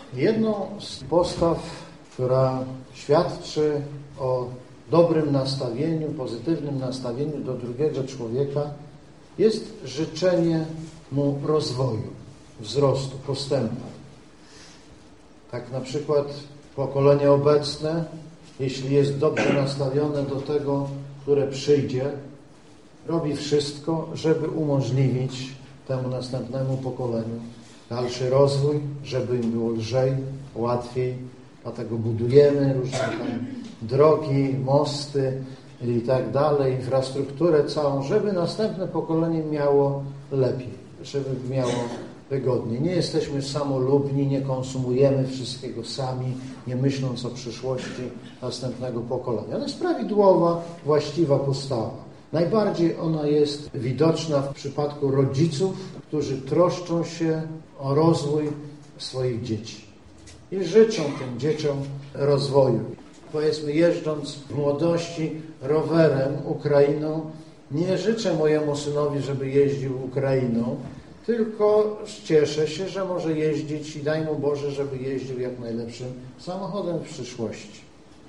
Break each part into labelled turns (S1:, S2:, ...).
S1: Jedną z postaw, która świadczy o dobrym nastawieniu, pozytywnym nastawieniu do drugiego człowieka, jest życzenie mu rozwoju, wzrostu, postępu. Tak na przykład pokolenie obecne, jeśli jest dobrze nastawione do tego, które przyjdzie, robi wszystko, żeby umożliwić temu następnemu pokoleniu dalszy rozwój, żeby im było lżej, łatwiej. Dlatego budujemy różne tam drogi, mosty i tak dalej, infrastrukturę całą, żeby następne pokolenie miało lepiej, żeby miało wygodniej. Nie jesteśmy samolubni, nie konsumujemy wszystkiego sami, nie myśląc o przyszłości następnego pokolenia. Ale jest prawidłowa, właściwa postawa. Najbardziej ona jest widoczna w przypadku rodziców, którzy troszczą się o rozwój swoich dzieci i życzą tym dzieciom rozwoju. Powiedzmy, jeżdżąc w młodości rowerem Ukrainą, nie życzę mojemu synowi, żeby jeździł Ukrainą, tylko cieszę się, że może jeździć i daj mu Boże, żeby jeździł jak najlepszym samochodem w przyszłości.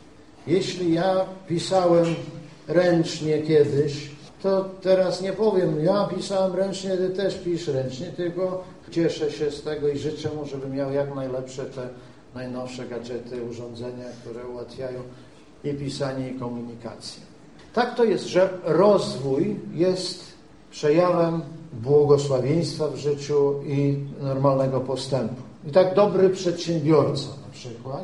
S1: Jeśli ja pisałem ręcznie kiedyś, to teraz nie powiem, ja pisałem ręcznie, ty też pisz ręcznie, tylko cieszę się z tego i życzę mu, żeby miał jak najlepsze te najnowsze gadżety, urządzenia, które ułatwiają i pisanie, i komunikację. Tak to jest, że rozwój jest przejawem błogosławieństwa w życiu i normalnego postępu. I tak dobry przedsiębiorca na przykład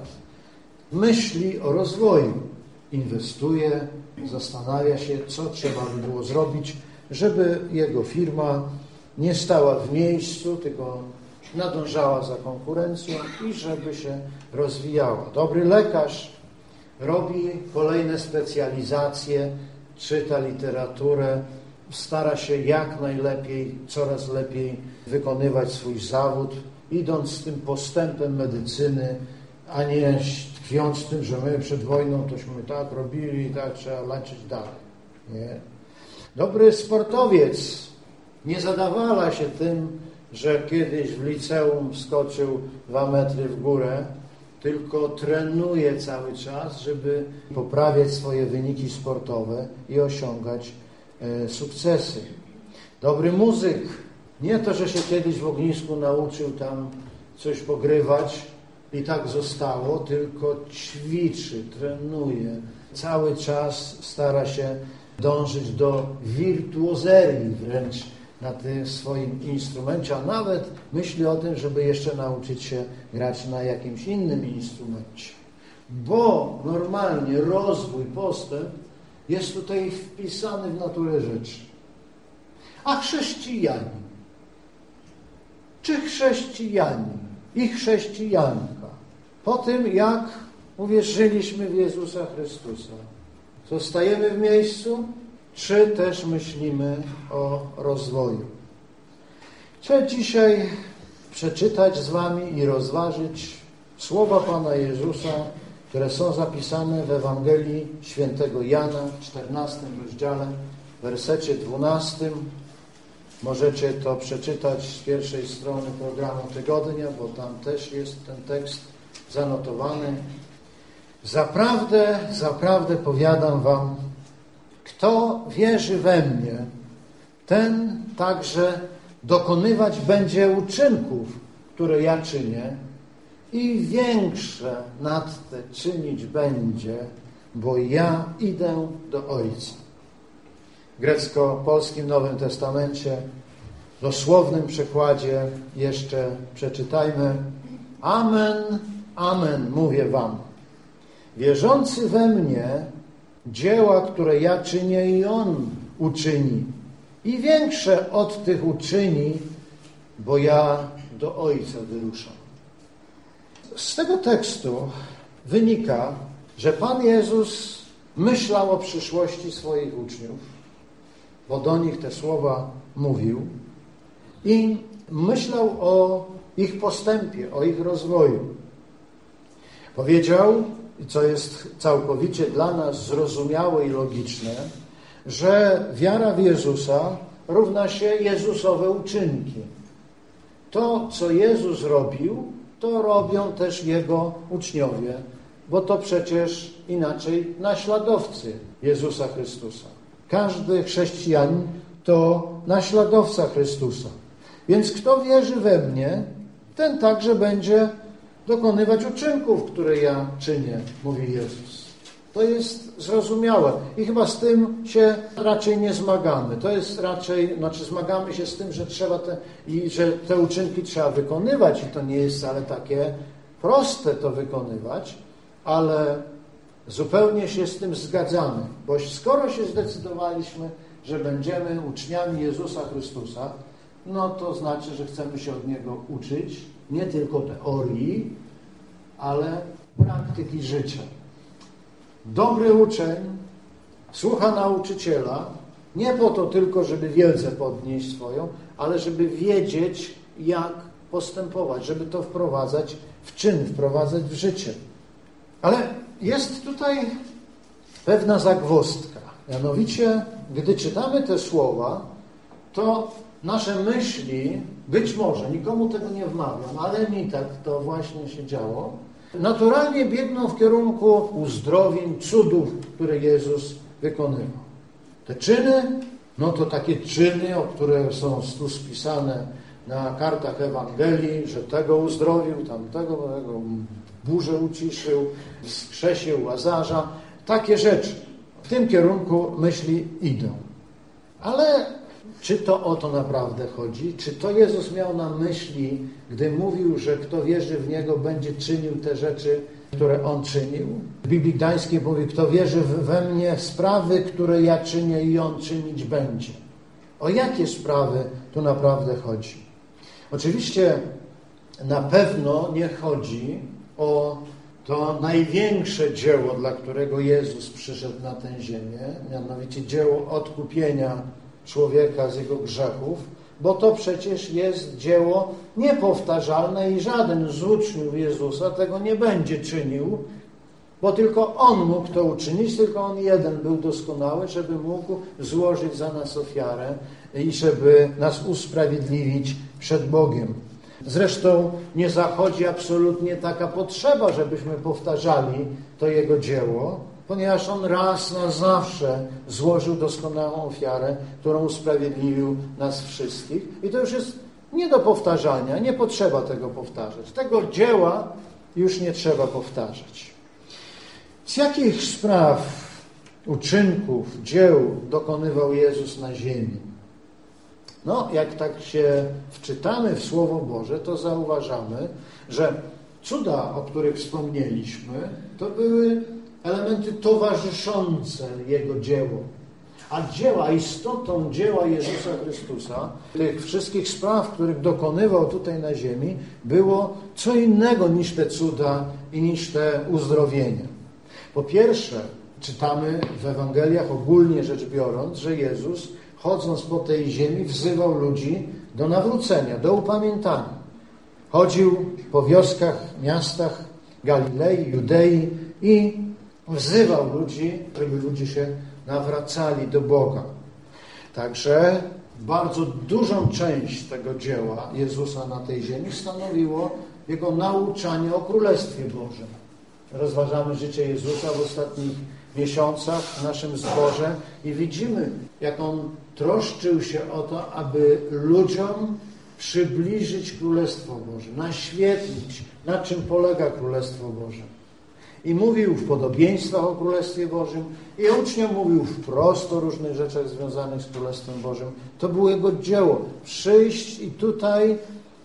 S1: myśli o rozwoju, inwestuje, zastanawia się, co trzeba by było zrobić, żeby jego firma nie stała w miejscu, tylko nadążała za konkurencją i żeby się rozwijała. Dobry lekarz robi kolejne specjalizacje, czyta literaturę, stara się jak najlepiej, coraz lepiej wykonywać swój zawód, idąc z tym postępem medycyny, a nie tkwiąc w tym, że my przed wojną tośmy tak robili i tak trzeba leczyć dalej. Nie. Dobry sportowiec nie zadawala się tym, że kiedyś w liceum wskoczył 2 metry w górę, tylko trenuje cały czas, żeby poprawiać swoje wyniki sportowe i osiągać sukcesy. Dobry muzyk, nie to, że się kiedyś w ognisku nauczył tam coś pogrywać i tak zostało, tylko ćwiczy, trenuje, cały czas stara się dążyć do wirtuozerii wręcz na tym swoim instrumencie, a nawet myśli o tym, żeby jeszcze nauczyć się grać na jakimś innym instrumencie. Bo normalnie rozwój, postęp jest tutaj wpisany w naturę rzeczy. A chrześcijanin, czy chrześcijanin i chrześcijanka, po tym jak uwierzyliśmy w Jezusa Chrystusa, zostajemy w miejscu, czy też myślimy o rozwoju? Chcę dzisiaj przeczytać z Wami i rozważyć słowa Pana Jezusa, które są zapisane w Ewangelii Świętego Jana, 14 rozdziale, w wersecie 12. Możecie to przeczytać z pierwszej strony programu tygodnia, bo tam też jest ten tekst zanotowany. Zaprawdę, zaprawdę powiadam wam, kto wierzy we mnie, ten także dokonywać będzie uczynków, które ja czynię i większe nad te czynić będzie, bo ja idę do Ojca. W grecko-polskim Nowym Testamencie, w dosłownym przekładzie jeszcze przeczytajmy: Amen, amen, mówię wam. Wierzący we mnie dzieła, które ja czynię, i on uczyni. I większe od tych uczyni, bo ja do Ojca wyruszam. Z tego tekstu wynika, że Pan Jezus myślał o przyszłości swoich uczniów, bo do nich te słowa mówił, i myślał o ich postępie, o ich rozwoju. Powiedział, co jest całkowicie dla nas zrozumiałe i logiczne, że wiara w Jezusa równa się Jezusowe uczynki. To, co Jezus robił, to robią też Jego uczniowie, bo to przecież inaczej naśladowcy Jezusa Chrystusa. Każdy chrześcijanin to naśladowca Chrystusa. Więc kto wierzy we mnie, ten także będzie dokonywać uczynków, które ja czynię, mówi Jezus. To jest zrozumiałe i chyba z tym się raczej nie zmagamy. To jest raczej, zmagamy się z tym, że że te uczynki trzeba wykonywać i to nie jest wcale takie proste to wykonywać, ale zupełnie się z tym zgadzamy, bo skoro się zdecydowaliśmy, że będziemy uczniami Jezusa Chrystusa, no to znaczy, że chcemy się od Niego uczyć, nie tylko teorii, ale praktyki życia. Dobry uczeń słucha nauczyciela nie po to tylko, żeby wiedzę podnieść swoją, ale żeby wiedzieć, jak postępować, żeby to wprowadzać w czyn, wprowadzać w życie. Ale jest tutaj pewna zagwozdka. Mianowicie, gdy czytamy te słowa, to nasze myśli, być może, nikomu tego nie wmawiam, ale mi tak to właśnie się działo, naturalnie biegną w kierunku uzdrowień, cudów, które Jezus wykonywał. Te czyny, no to takie czyny, które są tu spisane na kartach Ewangelii, że tego uzdrowił, tamtego, burzę uciszył, wskrzesił Łazarza. Takie rzeczy. W tym kierunku myśli idą. Ale czy to o to naprawdę chodzi? Czy to Jezus miał na myśli, gdy mówił, że kto wierzy w Niego, będzie czynił te rzeczy, które On czynił? W Biblii Gdańskiej mówi, kto wierzy we mnie, sprawy, które ja czynię i On czynić będzie. O jakie sprawy tu naprawdę chodzi? Oczywiście na pewno nie chodzi o to największe dzieło, dla którego Jezus przyszedł na tę ziemię, mianowicie dzieło odkupienia człowieka z jego grzechów, bo to przecież jest dzieło niepowtarzalne i żaden z uczniów Jezusa tego nie będzie czynił, bo tylko On mógł to uczynić, tylko On jeden był doskonały, żeby mógł złożyć za nas ofiarę i żeby nas usprawiedliwić przed Bogiem. Zresztą nie zachodzi absolutnie taka potrzeba, żebyśmy powtarzali to Jego dzieło, ponieważ On raz na zawsze złożył doskonałą ofiarę, którą usprawiedliwił nas wszystkich. I to już jest nie do powtarzania, nie potrzeba tego powtarzać. Tego dzieła już nie trzeba powtarzać. Z jakich spraw, uczynków, dzieł dokonywał Jezus na ziemi? No, jak tak się wczytamy w Słowo Boże, to zauważamy, że cuda, o których wspomnieliśmy, to były elementy towarzyszące Jego dziełu. A istotą dzieła Jezusa Chrystusa, tych wszystkich spraw, których dokonywał tutaj na ziemi, było co innego niż te cuda i niż te uzdrowienia. Po pierwsze, czytamy w Ewangeliach ogólnie rzecz biorąc, że Jezus, chodząc po tej ziemi, wzywał ludzi do nawrócenia, do upamiętania. Chodził po wioskach, miastach Galilei, Judei i wzywał ludzi, żeby ludzie się nawracali do Boga. Także bardzo dużą część tego dzieła Jezusa na tej ziemi stanowiło Jego nauczanie o Królestwie Bożym. Rozważamy życie Jezusa w ostatnich miesiącach w naszym zborze i widzimy, jak On troszczył się o to, aby ludziom przybliżyć Królestwo Boże, naświetlić, na czym polega Królestwo Boże. I mówił w podobieństwach o Królestwie Bożym i uczniom mówił wprost o różnych rzeczach związanych z Królestwem Bożym. To było Jego dzieło. Przyjść i tutaj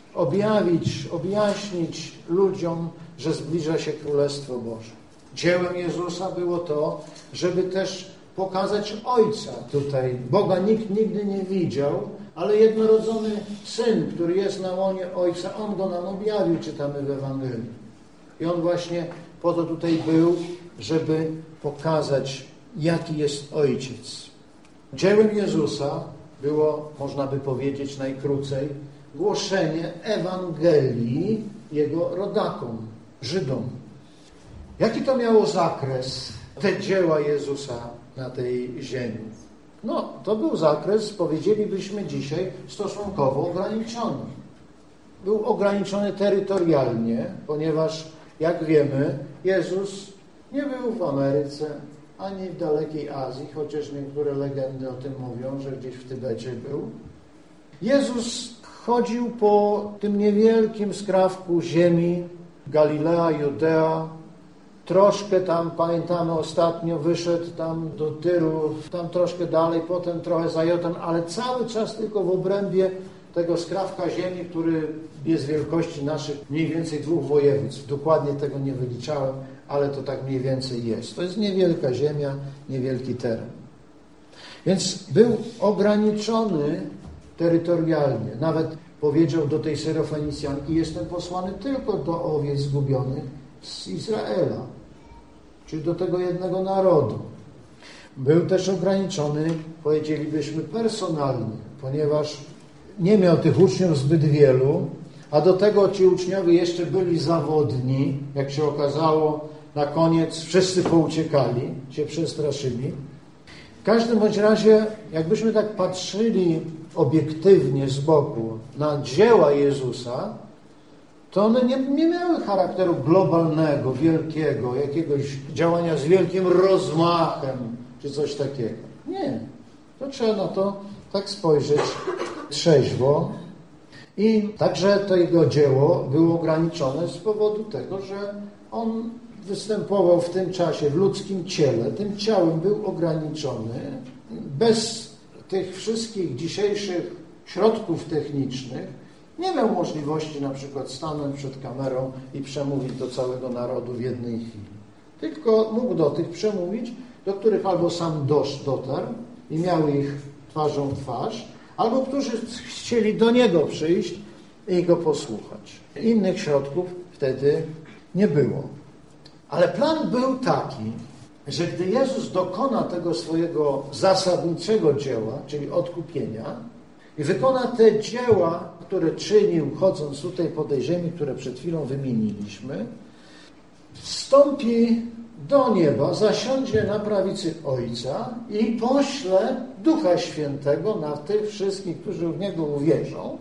S1: objaśnić ludziom, że zbliża się Królestwo Boże. Dziełem Jezusa było to, żeby też pokazać Ojca tutaj. Boga nikt nigdy nie widział, ale jednorodzony Syn, który jest na łonie Ojca, On Go nam objawił, czytamy w Ewangelii. I On właśnie po to tutaj był, żeby pokazać, jaki jest Ojciec. Dziełem Jezusa było, można by powiedzieć najkrócej, głoszenie Ewangelii Jego rodakom, Żydom. Jaki to miało zakres, te dzieła Jezusa na tej ziemi? No, to był zakres, powiedzielibyśmy dzisiaj, stosunkowo ograniczony. był ograniczony terytorialnie, ponieważ, jak wiemy, Jezus nie był w Ameryce, ani w dalekiej Azji, chociaż niektóre legendy o tym mówią, że gdzieś w Tybecie był. Jezus chodził po tym niewielkim skrawku ziemi, Galilea, Judea, troszkę tam, pamiętamy, ostatnio wyszedł tam do Tyru, tam troszkę dalej, potem trochę za Jordan, ale cały czas tylko w obrębie tego skrawka ziemi, który jest wielkości naszych mniej więcej 2 województw. Dokładnie tego nie wyliczałem, ale to tak mniej więcej jest. To jest niewielka ziemia, niewielki teren. Więc był ograniczony terytorialnie. Nawet powiedział do tej Syrofenicjanki: jestem posłany tylko do owiec zgubionych z Izraela, czyli do tego jednego narodu. Był też ograniczony, powiedzielibyśmy, personalnie, ponieważ nie miał tych uczniów zbyt wielu, a do tego ci uczniowie jeszcze byli zawodni. Jak się okazało, na koniec wszyscy pouciekali, się przestraszyli. W każdym bądź razie, jakbyśmy tak patrzyli obiektywnie z boku na dzieła Jezusa, to one nie miały charakteru globalnego, wielkiego, jakiegoś działania z wielkim rozmachem, czy coś takiego. Nie. To trzeba na to tak spojrzeć trzeźwo. I także to jego dzieło było ograniczone z powodu tego, że on występował w tym czasie w ludzkim ciele. Tym ciałem był ograniczony. Bez tych wszystkich dzisiejszych środków technicznych nie miał możliwości na przykład stanąć przed kamerą i przemówić do całego narodu w jednej chwili. Tylko mógł do tych przemówić, do których albo sam dotarł i miał ich twarzą w twarz, albo którzy chcieli do niego przyjść i go posłuchać. Innych środków wtedy nie było. Ale plan był taki, że gdy Jezus dokona tego swojego zasadniczego dzieła, czyli odkupienia, i wykona te dzieła, które czynił, chodząc tutaj po tej ziemi, które przed chwilą wymieniliśmy, wstąpi do nieba, zasiądzie na prawicy Ojca i pośle Ducha Świętego na tych wszystkich, którzy w Niego uwierzą,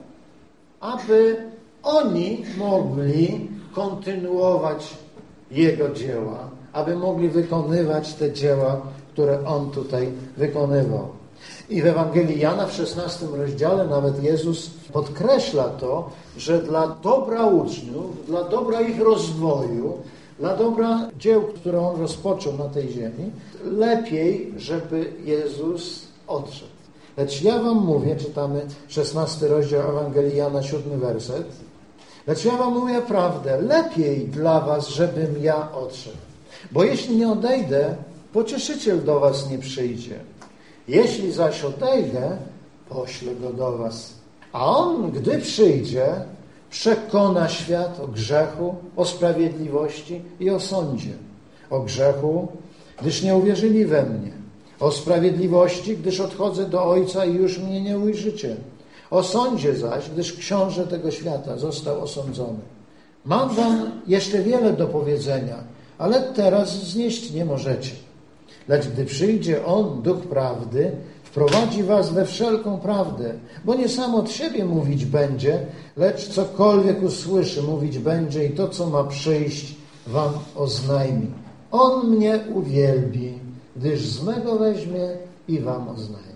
S1: aby oni mogli kontynuować Jego dzieła, aby mogli wykonywać te dzieła, które On tutaj wykonywał. I w Ewangelii Jana w 16 rozdziale nawet Jezus podkreśla to, że dla dobra uczniów, dla dobra ich rozwoju, dla dobra dzieł, które On rozpoczął na tej ziemi, lepiej, żeby Jezus odszedł. Lecz ja wam mówię, czytamy 16 rozdział Ewangelii Jana, 7 werset, lecz ja wam mówię prawdę, lepiej dla was, żebym ja odszedł. Bo jeśli nie odejdę, Pocieszyciel do was nie przyjdzie. Jeśli zaś odejdę, poślę go do was. A on, gdy przyjdzie, przekona świat o grzechu, o sprawiedliwości i o sądzie. O grzechu, gdyż nie uwierzyli we mnie. O sprawiedliwości, gdyż odchodzę do Ojca i już mnie nie ujrzycie. O sądzie zaś, gdyż książę tego świata został osądzony. Mam wam jeszcze wiele do powiedzenia, ale teraz znieść nie możecie. Lecz gdy przyjdzie On, Duch Prawdy, wprowadzi was we wszelką prawdę, bo nie sam od siebie mówić będzie, lecz cokolwiek usłyszy, mówić będzie i to, co ma przyjść, wam oznajmi. On mnie uwielbi, gdyż z mego weźmie i wam oznajmi.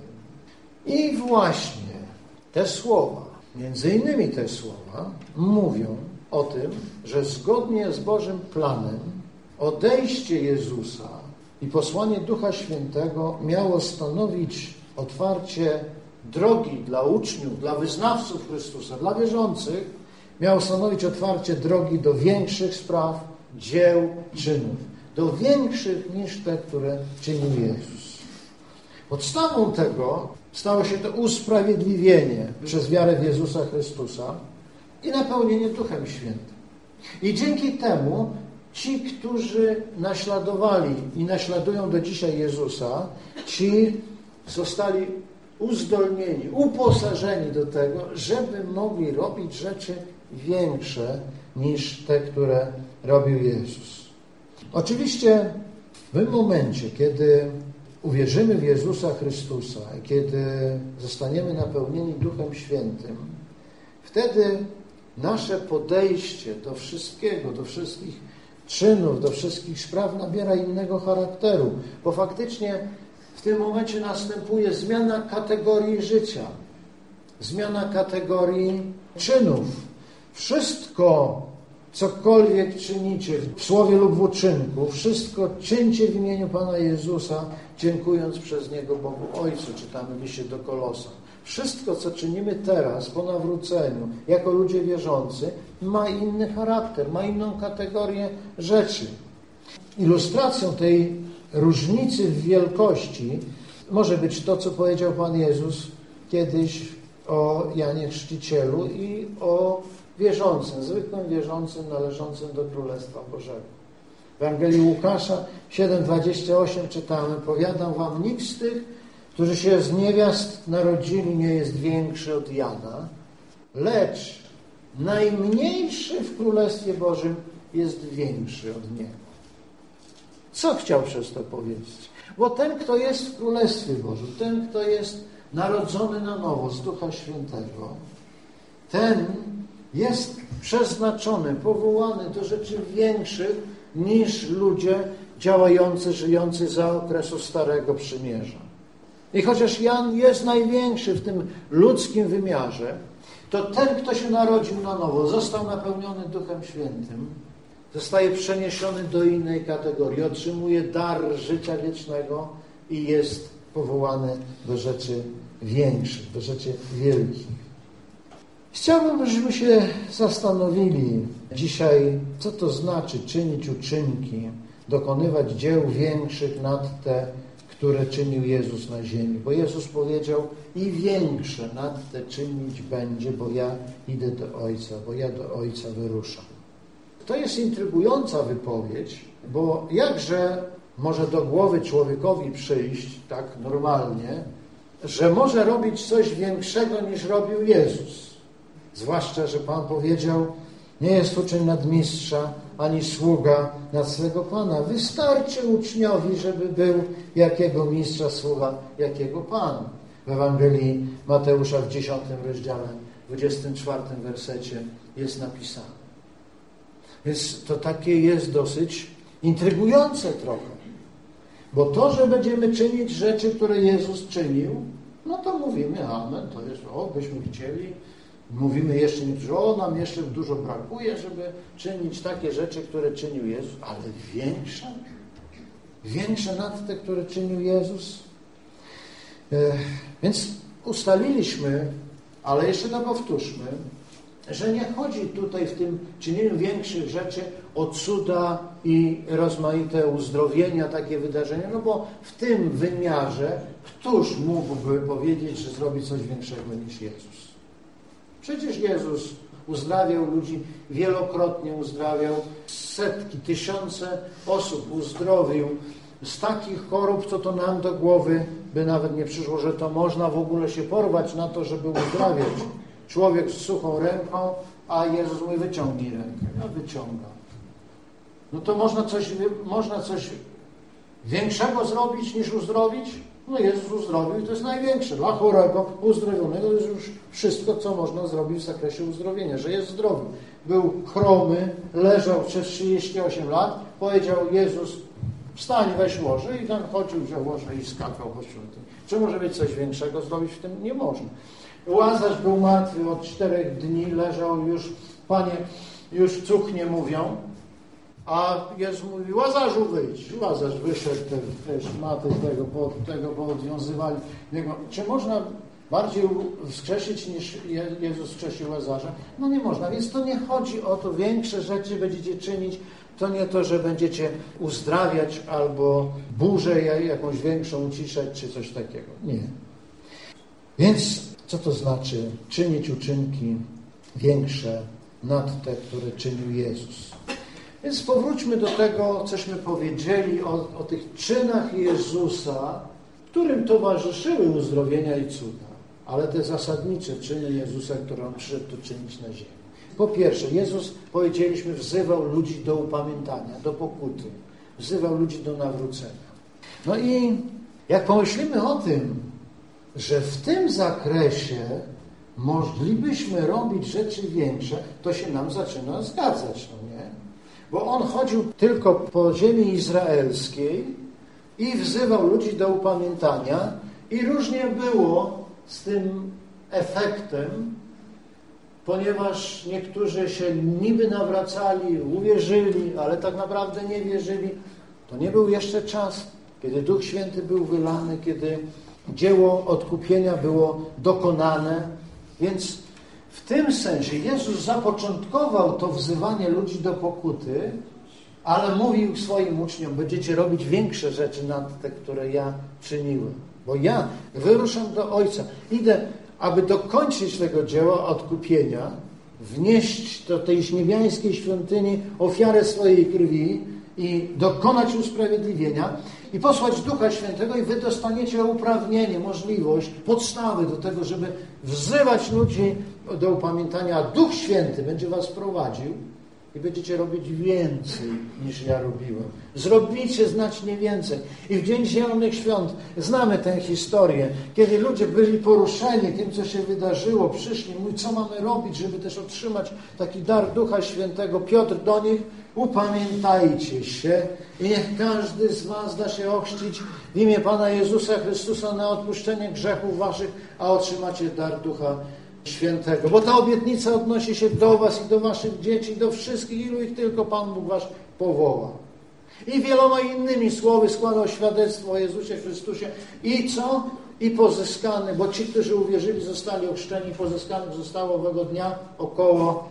S1: I właśnie te słowa, między innymi te słowa, mówią o tym, że zgodnie z Bożym planem odejście Jezusa i posłanie Ducha Świętego miało stanowić otwarcie drogi dla uczniów, dla wyznawców Chrystusa, dla wierzących, miało stanowić otwarcie drogi do większych spraw, dzieł, czynów. Do większych niż te, które czynił Jezus. Podstawą tego stało się to usprawiedliwienie przez wiarę w Jezusa Chrystusa i napełnienie Duchem Świętym. I dzięki temu ci, którzy naśladowali i naśladują do dzisiaj Jezusa, ci zostali uzdolnieni, uposażeni do tego, żeby mogli robić rzeczy większe niż te, które robił Jezus. Oczywiście w tym momencie, kiedy uwierzymy w Jezusa Chrystusa i kiedy zostaniemy napełnieni Duchem Świętym, wtedy nasze podejście do wszystkiego, do wszystkich czynów, do wszystkich spraw nabiera innego charakteru, bo faktycznie w tym momencie następuje zmiana kategorii życia, zmiana kategorii czynów. Wszystko, cokolwiek czynicie w słowie lub w uczynku, wszystko czyńcie w imieniu Pana Jezusa, dziękując przez Niego Bogu Ojcu, czytamy w liście do Kolosan. Wszystko, co czynimy teraz, po nawróceniu, jako ludzie wierzący, ma inny charakter, ma inną kategorię rzeczy. Ilustracją tej różnicy w wielkości może być to, co powiedział Pan Jezus kiedyś o Janie Chrzcicielu i o wierzącym, zwykłym wierzącym należącym do Królestwa Bożego. W Ewangelii Łukasza 7:28 czytamy: powiadam wam, nikt z tych, którzy się z niewiast narodzili, nie jest większy od Jana, lecz najmniejszy w Królestwie Bożym jest większy od niego. Co chciał przez to powiedzieć? Bo ten, kto jest w Królestwie Bożym, ten, kto jest narodzony na nowo z Ducha Świętego, ten jest przeznaczony, powołany do rzeczy większych niż ludzie działający, żyjący za okresu Starego Przymierza. I chociaż Jan jest największy w tym ludzkim wymiarze, to ten, kto się narodził na nowo, został napełniony Duchem Świętym, zostaje przeniesiony do innej kategorii, otrzymuje dar życia wiecznego i jest powołany do rzeczy większych, do rzeczy wielkich. Chciałbym, żebyśmy się zastanowili dzisiaj, co to znaczy czynić uczynki, dokonywać dzieł większych nad te, które czynił Jezus na ziemi. Bo Jezus powiedział: i większe nad te czynić będzie, bo ja idę do Ojca, bo ja do Ojca wyruszam. To jest intrygująca wypowiedź, bo jakże może do głowy człowiekowi przyjść, tak normalnie, że może robić coś większego niż robił Jezus. Zwłaszcza, że Pan powiedział: nie jest uczeń nadmistrza, ani sługa nad swego Pana. Wystarczy uczniowi, żeby był jakiego mistrza, sługa, jakiego Pan. W Ewangelii Mateusza w 10 rozdziale, 24 wersecie jest napisane. Więc to takie jest dosyć intrygujące trochę. Bo to, że będziemy czynić rzeczy, które Jezus czynił, no to mówimy amen, to jest, byśmy chcieli. Mówimy jeszcze niektórzy, nam jeszcze dużo brakuje, żeby czynić takie rzeczy, które czynił Jezus, ale większe nad te, które czynił Jezus. Więc ustaliliśmy, ale jeszcze to powtórzmy, że nie chodzi tutaj w tym czynieniu większych rzeczy o cuda i rozmaite uzdrowienia, takie wydarzenia, no bo w tym wymiarze któż mógłby powiedzieć, że zrobi coś większego niż Jezus? Przecież Jezus uzdrawiał ludzi, wielokrotnie uzdrawiał, setki, tysiące osób uzdrowił z takich chorób, co to nam do głowy by nawet nie przyszło, że to można w ogóle się porwać na to, żeby uzdrawiać. Człowiek z suchą ręką, a Jezus mówi: wyciągnij rękę. Ja wyciągam. No to można coś większego zrobić niż uzdrowić? No Jezus uzdrowił i to jest największe. Dla chorego, uzdrowionego to jest już wszystko, co można zrobić w zakresie uzdrowienia, że jest zdrowy. Był chromy, leżał przez 38 lat, powiedział Jezus: wstań, weź łoże, i tam chodził, wziął łoże i skakał po świątyni. Czy może być coś większego zrobić w tym? Nie można. Łazarz był martwy od 4 dni, leżał już, Panie, już cuchnie mówią, a Jezus mówi: Łazarzu, wyjdź. Łazarz wyszedł, te szmaty tego poodwiązywali. Czy można bardziej wskrzesić niż Jezus wskrzesił Łazarza? No nie można, więc to nie chodzi o to, większe rzeczy będziecie czynić, to nie to, że będziecie uzdrawiać albo burzę jakąś większą uciszać, czy coś takiego. Nie. Więc co to znaczy czynić uczynki większe nad te, które czynił Jezus? Więc powróćmy do tego, cośmy powiedzieli o tych czynach Jezusa, którym towarzyszyły uzdrowienia i cuda, ale te zasadnicze czyny Jezusa, które On przyszedł tu czynić na ziemi. Po pierwsze, Jezus, powiedzieliśmy, wzywał ludzi do upamiętania, do pokuty. Wzywał ludzi do nawrócenia. No i jak pomyślimy o tym, że w tym zakresie moglibyśmy robić rzeczy większe, to się nam zaczyna zgadzać, no nie? Bo on chodził tylko po ziemi izraelskiej i wzywał ludzi do upamiętania i różnie było z tym efektem, ponieważ niektórzy się niby nawracali, uwierzyli, ale tak naprawdę nie wierzyli. To nie był jeszcze czas, kiedy Duch Święty był wylany, kiedy dzieło odkupienia było dokonane. Więc w tym sensie Jezus zapoczątkował to wzywanie ludzi do pokuty, ale mówił swoim uczniom, będziecie robić większe rzeczy nad te, które ja czyniłem. Bo ja wyruszam do Ojca. Idę, aby dokończyć tego dzieła odkupienia, wnieść do tej niebiańskiej świątyni ofiarę swojej krwi i dokonać usprawiedliwienia i posłać Ducha Świętego i wy dostaniecie uprawnienie, możliwość, podstawy do tego, żeby wzywać ludzi do upamiętania, a Duch Święty będzie was prowadził i będziecie robić więcej niż ja robiłem. Zrobicie znacznie więcej. I w Dzień Zielonych Świąt znamy tę historię, kiedy ludzie byli poruszeni tym, co się wydarzyło, przyszli, mówią, co mamy robić, żeby też otrzymać taki dar Ducha Świętego. Piotr do nich, upamiętajcie się i niech każdy z was da się ochrzcić w imię Pana Jezusa Chrystusa na odpuszczenie grzechów waszych, a otrzymacie dar Ducha Świętego. Bo ta obietnica odnosi się do was i do waszych dzieci, do wszystkich, ilu ich tylko Pan Bóg wasz powoła. I wieloma innymi słowy składał świadectwo o Jezusie Chrystusie. I co? I pozyskany, bo ci, którzy uwierzyli, zostali ochrzczeni, pozyskanych zostało owego dnia około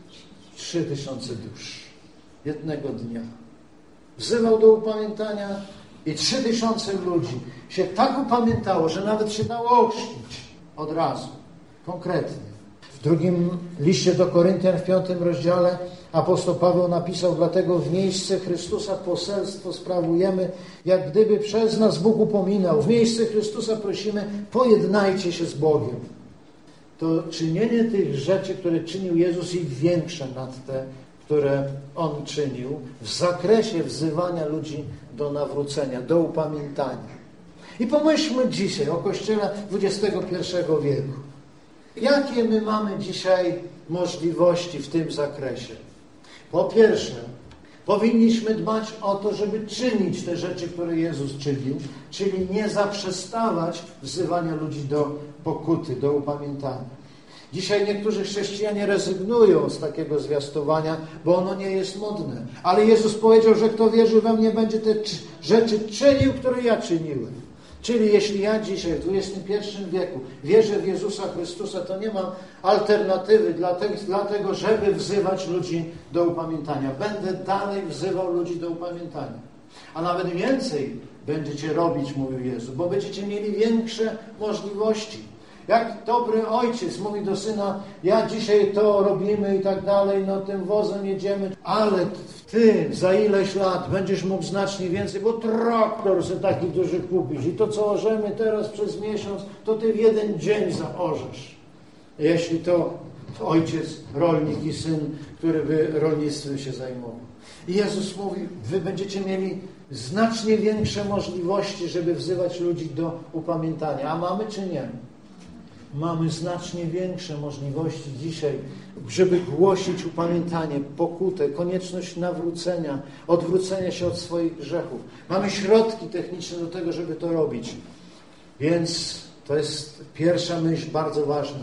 S1: 3000 dusz. Jednego dnia. Wzywał do upamiętania i 3000 ludzi się tak upamiętało, że nawet się dało ochrzcić od razu. Konkretnie. W drugim liście do Koryntian w 5 rozdziale apostoł Paweł napisał, dlatego w miejsce Chrystusa poselstwo sprawujemy, jak gdyby przez nas Bóg upominał. W miejsce Chrystusa prosimy, pojednajcie się z Bogiem. To czynienie tych rzeczy, które czynił Jezus, i większe nad te, które On czynił, w zakresie wzywania ludzi do nawrócenia, do upamiętania. I pomyślmy dzisiaj o Kościele XXI wieku. Jakie my mamy dzisiaj możliwości w tym zakresie? Po pierwsze, powinniśmy dbać o to, żeby czynić te rzeczy, które Jezus czynił, czyli nie zaprzestawać wzywania ludzi do pokuty, do upamiętania. Dzisiaj niektórzy chrześcijanie rezygnują z takiego zwiastowania, bo ono nie jest modne. Ale Jezus powiedział, że kto wierzy we mnie, będzie te rzeczy czynił, które ja czyniłem. Czyli jeśli ja dzisiaj w XXI wieku wierzę w Jezusa Chrystusa, to nie mam alternatywy dlatego, żeby wzywać ludzi do upamiętania. Będę dalej wzywał ludzi do upamiętania. A nawet więcej będziecie robić, mówił Jezus, bo będziecie mieli większe możliwości. Jak dobry ojciec mówi do syna, ja dzisiaj to robimy i tak dalej, no tym wozem jedziemy, ale ty za ileś lat będziesz mógł znacznie więcej, bo traktor sobie taki duży kupić i to, co orzemy teraz przez miesiąc, to ty w jeden dzień zaorzesz. Jeśli to ojciec, rolnik i syn, który by rolnictwem się zajmował. I Jezus mówi, wy będziecie mieli znacznie większe możliwości, żeby wzywać ludzi do upamiętania. A mamy czy nie? Mamy znacznie większe możliwości dzisiaj, żeby głosić upamiętanie, pokutę, konieczność nawrócenia, odwrócenia się od swoich grzechów. Mamy środki techniczne do tego, żeby to robić. Więc to jest pierwsza myśl bardzo ważna.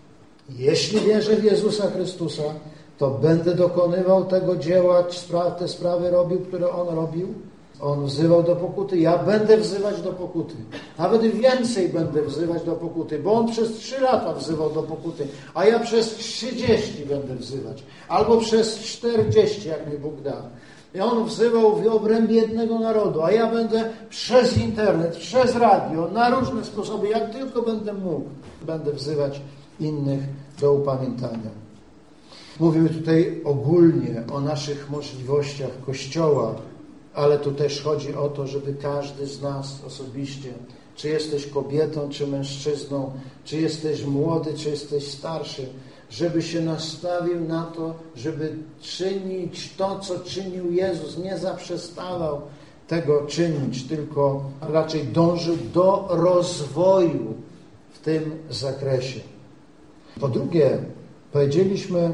S1: Jeśli wierzę w Jezusa Chrystusa, to będę dokonywał tego dzieła, te sprawy robił, które On robił. On wzywał do pokuty, ja będę wzywać do pokuty. Nawet więcej będę wzywać do pokuty, bo On przez 3 lata wzywał do pokuty, a ja przez 30 będę wzywać. Albo przez 40, jak mi Bóg da. I On wzywał w obrębie jednego narodu, a ja będę przez internet, przez radio, na różne sposoby, jak tylko będę mógł, będę wzywać innych do upamiętania. Mówimy tutaj ogólnie o naszych możliwościach Kościoła, ale tu też chodzi o to, żeby każdy z nas osobiście, czy jesteś kobietą, czy mężczyzną, czy jesteś młody, czy jesteś starszy, żeby się nastawił na to, żeby czynić to, co czynił Jezus. Nie zaprzestawał tego czynić, tylko raczej dążył do rozwoju w tym zakresie. Po drugie, powiedzieliśmy,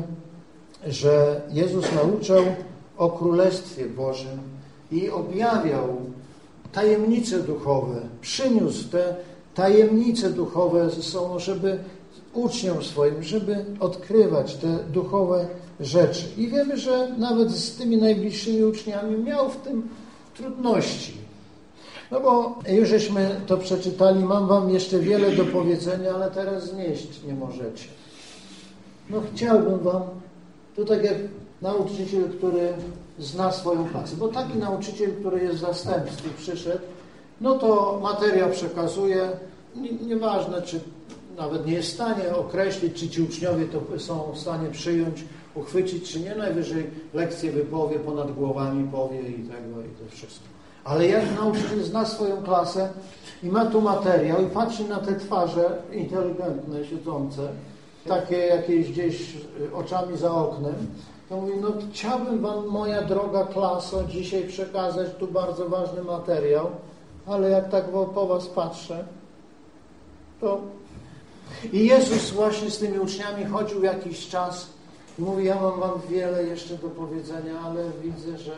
S1: że Jezus nauczał o Królestwie Bożym i objawiał tajemnice duchowe. Przyniósł te tajemnice duchowe ze sobą, żeby uczniom swoim, żeby odkrywać te duchowe rzeczy. I wiemy, że nawet z tymi najbliższymi uczniami miał w tym trudności. No bo już żeśmy to przeczytali, mam wam jeszcze wiele do powiedzenia, ale teraz znieść nie możecie. No chciałbym wam, to tak jak nauczyciel, który zna swoją klasę, bo taki nauczyciel, który jest w zastępstwie, przyszedł, no to materiał przekazuje, nieważne, czy nawet nie jest w stanie określić, czy ci uczniowie to są w stanie przyjąć, uchwycić, czy nie, najwyżej lekcję wypowie, ponad głowami powie i tego, i to wszystko. Ale jak nauczyciel zna swoją klasę i ma tu materiał i patrzy na te twarze inteligentne, siedzące, takie jakieś gdzieś oczami za oknem, to mówi, no chciałbym wam, moja droga klaso, dzisiaj przekazać tu bardzo ważny materiał, ale jak tak po was patrzę, to... I Jezus właśnie z tymi uczniami chodził jakiś czas i mówi, ja mam wam wiele jeszcze do powiedzenia, ale widzę, że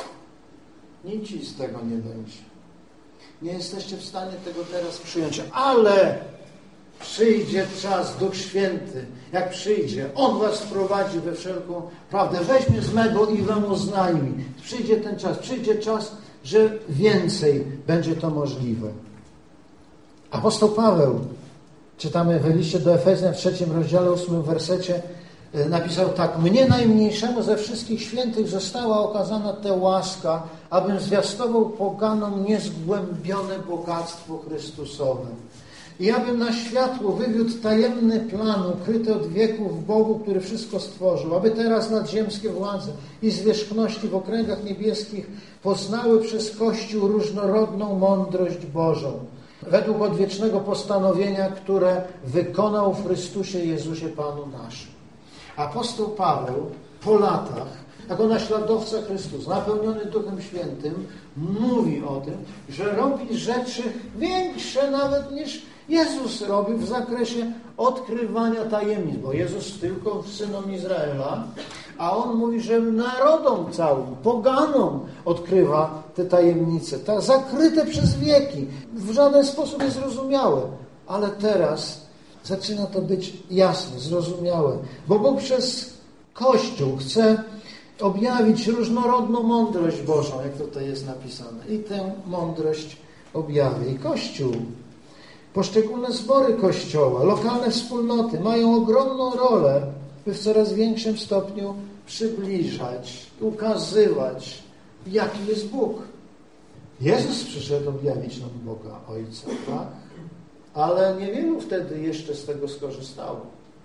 S1: nic ci z tego nie będzie. Nie jesteście w stanie tego teraz przyjąć, ale przyjdzie czas, Duch Święty, jak przyjdzie, On was wprowadzi we wszelką prawdę, weźmie z mego i wam oznajmi. Przyjdzie czas, że więcej będzie to możliwe. Apostoł Paweł, czytamy w liście do Efezjan w 3 rozdziale 8 wersecie, napisał tak: mnie najmniejszemu ze wszystkich świętych została okazana tę łaska, abym zwiastował poganom niezgłębione bogactwo Chrystusowe. I abym na światło wywiódł tajemny plan ukryty od wieków w Bogu, który wszystko stworzył, aby teraz nadziemskie władze i zwierzchności w okręgach niebieskich poznały przez Kościół różnorodną mądrość Bożą, według odwiecznego postanowienia, które wykonał w Chrystusie Jezusie Panu naszym. Apostoł Paweł po latach, jako naśladowca Chrystusa, napełniony Duchem Świętym, mówi o tym, że robi rzeczy większe nawet niż Jezus robił w zakresie odkrywania tajemnic, bo Jezus tylko synom Izraela, a On mówi, że narodom całym, poganom odkrywa te tajemnice, tak zakryte przez wieki, w żaden sposób niezrozumiałe, ale teraz zaczyna to być jasne, zrozumiałe, bo Bóg przez Kościół chce objawić różnorodną mądrość Bożą, jak tutaj jest napisane, i tę mądrość objawia. I Kościół, poszczególne zbory Kościoła, lokalne wspólnoty mają ogromną rolę, by w coraz większym stopniu przybliżać, ukazywać, jaki jest Bóg. Jezus przyszedł objawić nam Boga Ojca, tak? Ale niewielu wtedy jeszcze z tego skorzystało.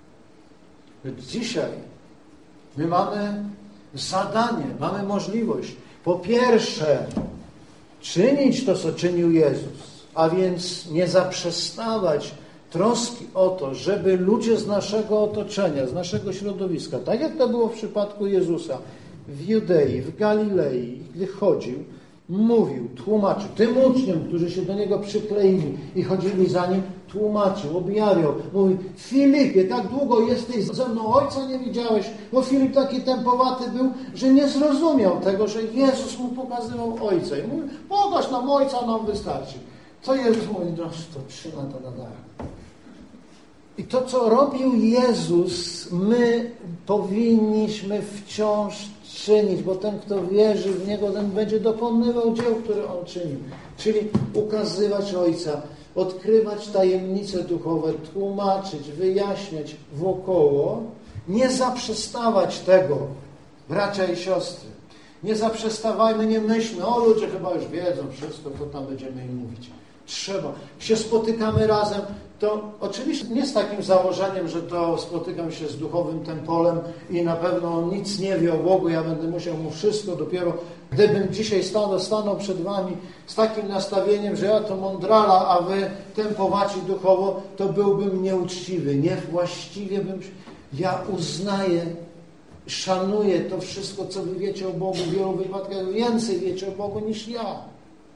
S1: Dzisiaj my mamy zadanie, mamy możliwość, po pierwsze, czynić to, co czynił Jezus, a więc nie zaprzestawać troski o to, żeby ludzie z naszego otoczenia, z naszego środowiska, tak jak to było w przypadku Jezusa, w Judei, w Galilei, gdy chodził, mówił, tłumaczył, tym uczniom, którzy się do Niego przykleili i chodzili za Nim, tłumaczył, objawiał, mówi, Filipie, tak długo jesteś ze mną, Ojca nie widziałeś, bo Filip taki tempowaty był, że nie zrozumiał tego, że Jezus mu pokazywał Ojca i mówi, pokaż nam Ojca, nam wystarczy. Co Jezus mówi, no to 3 lata na dach. I to, co robił Jezus, my powinniśmy wciąż czynić, bo ten, kto wierzy w Niego, ten będzie dokonywał dzieł, które On czynił. Czyli ukazywać Ojca, odkrywać tajemnice duchowe, tłumaczyć, wyjaśniać wokoło, nie zaprzestawać tego, bracia i siostry. Nie zaprzestawajmy, nie myślmy, o ludzie chyba już wiedzą wszystko, co tam będziemy im mówić. Trzeba. Się spotykamy razem, to oczywiście nie z takim założeniem, że to spotykam się z duchowym tempolem i na pewno on nic nie wie o Bogu, ja będę musiał mu wszystko dopiero, gdybym dzisiaj stanął przed wami z takim nastawieniem, że ja to mądrala, a wy tempowaci duchowo, to byłbym nieuczciwy, niewłaściwie bym... Ja uznaję, szanuję to wszystko, co wy wiecie o Bogu, w wielu wypadkach więcej wiecie o Bogu niż ja.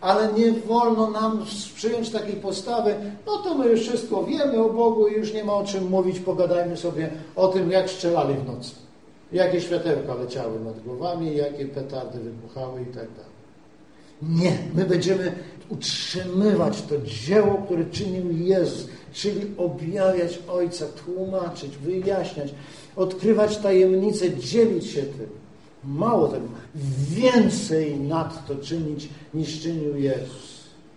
S1: ale nie wolno nam przyjąć takiej postawy, no to my już wszystko wiemy o Bogu i już nie ma o czym mówić, pogadajmy sobie o tym, jak strzelali w nocy, jakie światełka leciały nad głowami, jakie petardy wybuchały i tak dalej. Nie, my będziemy utrzymywać to dzieło, które czynił Jezus, czyli objawiać Ojca, tłumaczyć, wyjaśniać, odkrywać tajemnice, dzielić się tym. Mało tego, więcej nadto czynić, niż czynił Jezus.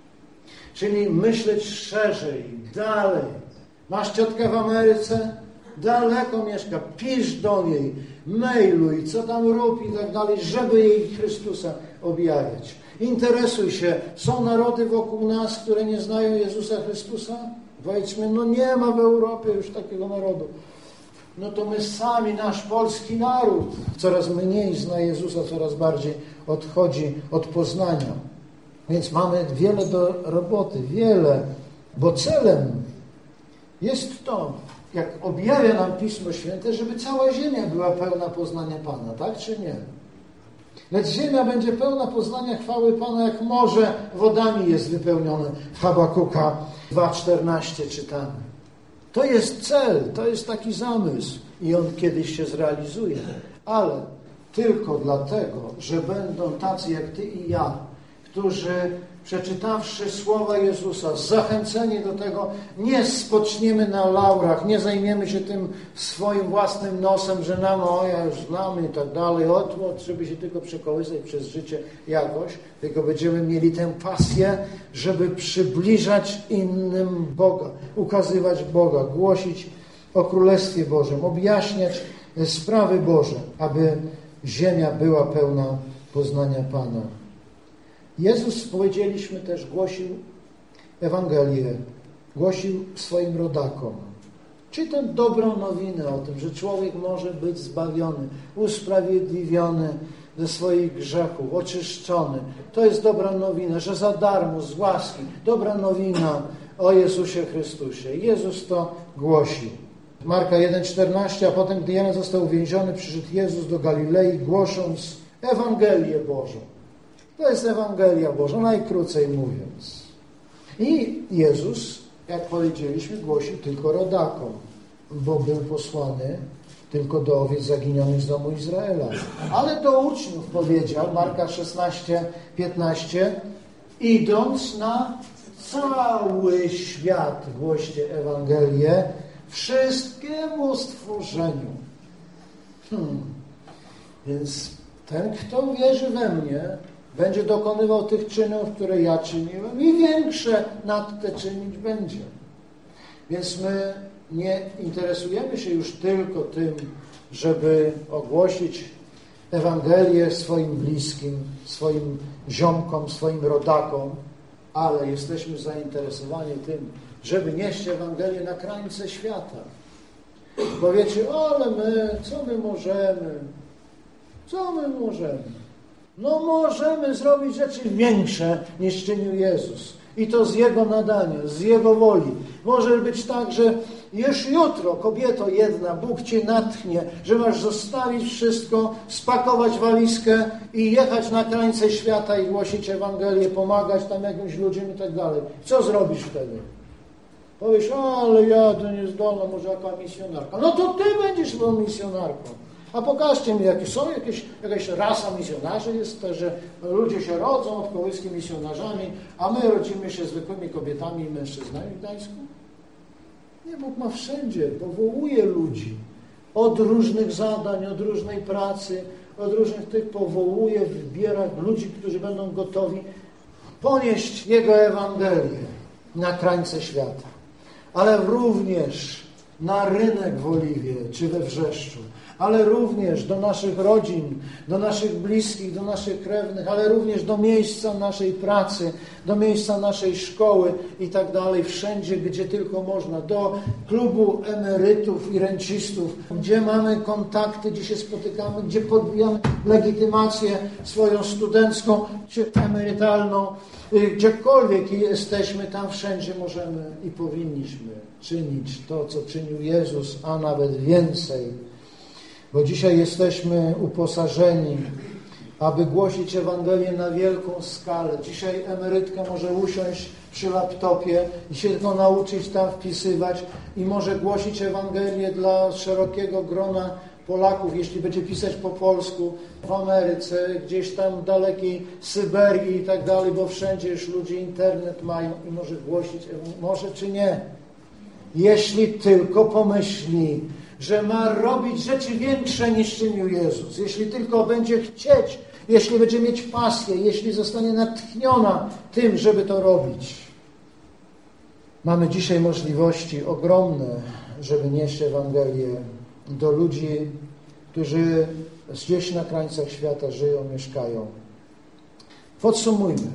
S1: Czyli myśleć szerzej, dalej. Masz ciotkę w Ameryce? Daleko mieszka, pisz do niej, mailuj, co tam rób i tak dalej, żeby jej Chrystusa objawiać. Interesuj się, są narody wokół nas, które nie znają Jezusa Chrystusa? Powiedzmy, no nie ma w Europie już takiego narodu. No to my sami, nasz polski naród, coraz mniej zna Jezusa, coraz bardziej odchodzi od poznania. Więc mamy wiele do roboty, wiele, bo celem jest to, jak objawia nam Pismo Święte, żeby cała ziemia była pełna poznania Pana, tak czy nie? Lecz ziemia będzie pełna poznania chwały Pana, jak morze wodami jest wypełnione. W Habakuka 2,14 czytamy. To jest cel, to jest taki zamysł i on kiedyś się zrealizuje, ale tylko dlatego, że będą tacy jak Ty i ja, którzy przeczytawszy słowa Jezusa, zachęceni do tego, nie spoczniemy na laurach, nie zajmiemy się tym swoim własnym nosem, że ja już znam i tak dalej, żeby się tylko przekołysać przez życie jakoś, tylko będziemy mieli tę pasję, żeby przybliżać innym Boga, ukazywać Boga, głosić o Królestwie Bożym, objaśniać sprawy Boże, aby ziemia była pełna poznania Pana. Jezus, powiedzieliśmy też, głosił Ewangelię, głosił swoim rodakom. Czyli tę dobrą nowinę o tym, że człowiek może być zbawiony, usprawiedliwiony ze swoich grzechów, oczyszczony. To jest dobra nowina, że za darmo, z łaski, dobra nowina o Jezusie Chrystusie. Jezus to głosi. Marka 1,14, a potem, gdy Jan został uwięziony, przyszedł Jezus do Galilei, głosząc Ewangelię Bożą. To jest Ewangelia Boża, najkrócej mówiąc. I Jezus, jak powiedzieliśmy, głosił tylko rodakom, bo był posłany tylko do owiec zaginionych z domu Izraela. Ale do uczniów powiedział, Marka 16:15, idąc na cały świat głoście Ewangelię wszystkiemu stworzeniu. Więc ten, kto wierzy we mnie, będzie dokonywał tych czynów, które ja czyniłem i większe nad te czynić będzie. Więc my nie interesujemy się już tylko tym, żeby ogłosić Ewangelię swoim bliskim, swoim ziomkom, swoim rodakom, ale jesteśmy zainteresowani tym, żeby nieść Ewangelię na krańce świata. Powiecie, ale my, co my możemy? Co my możemy? No możemy zrobić rzeczy większe niż czynił Jezus. I to z Jego nadania, z Jego woli. Może być tak, że już jutro, kobieto jedna, Bóg Cię natchnie, że masz zostawić wszystko, spakować walizkę i jechać na krańce świata i głosić Ewangelię, pomagać tam jakimś ludziom i tak dalej. Co zrobisz wtedy? Powiesz, ale ja to niezdolna, może jaka misjonarka. No to Ty będziesz tą misjonarką. A pokażcie mi, jakie są, jakaś rasa misjonarzy jest, że ludzie się rodzą od kołyski misjonarzami, a my rodzimy się zwykłymi kobietami i mężczyznami w Gdańsku? Nie, Bóg ma wszędzie, powołuje ludzi od różnych zadań, od różnej pracy, od różnych tych powołuje, wybiera ludzi, którzy będą gotowi ponieść Jego Ewangelię na krańce świata, ale również na rynek w Oliwie czy we Wrzeszczu, ale również do naszych rodzin, do naszych bliskich, do naszych krewnych, ale również do miejsca naszej pracy, do miejsca naszej szkoły i tak dalej, wszędzie, gdzie tylko można, do klubu emerytów i rencistów, gdzie mamy kontakty, gdzie się spotykamy, gdzie podbijamy legitymację swoją studencką czy emerytalną, gdziekolwiek jesteśmy, tam wszędzie możemy i powinniśmy czynić to, co czynił Jezus, a nawet więcej. Bo dzisiaj jesteśmy uposażeni aby głosić Ewangelię na wielką skalę. Dzisiaj emerytka może usiąść przy laptopie i się tylko nauczyć tam wpisywać i może głosić Ewangelię dla szerokiego grona Polaków, jeśli będzie pisać po polsku, w Ameryce, gdzieś tam w dalekiej Syberii i tak dalej, bo wszędzie już ludzie internet mają i może głosić, może czy nie. Jeśli tylko pomyśli, że ma robić rzeczy większe niż czynił Jezus, jeśli tylko będzie chcieć, jeśli będzie mieć pasję, jeśli zostanie natchniona tym, żeby to robić. Mamy dzisiaj możliwości ogromne, żeby nieść Ewangelię do ludzi, którzy gdzieś na krańcach świata żyją, mieszkają. Podsumujmy.